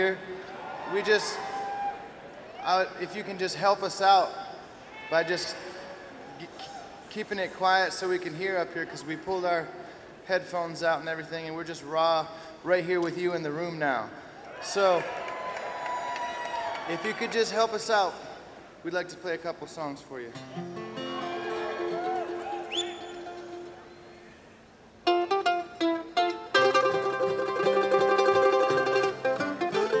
here. We just, if you can just help us out by just keeping it quiet so we can hear up here, because we pulled our headphones out and everything, and we're just raw right here with you in the room now. So if you could just help us out, we'd like to play a couple songs for you.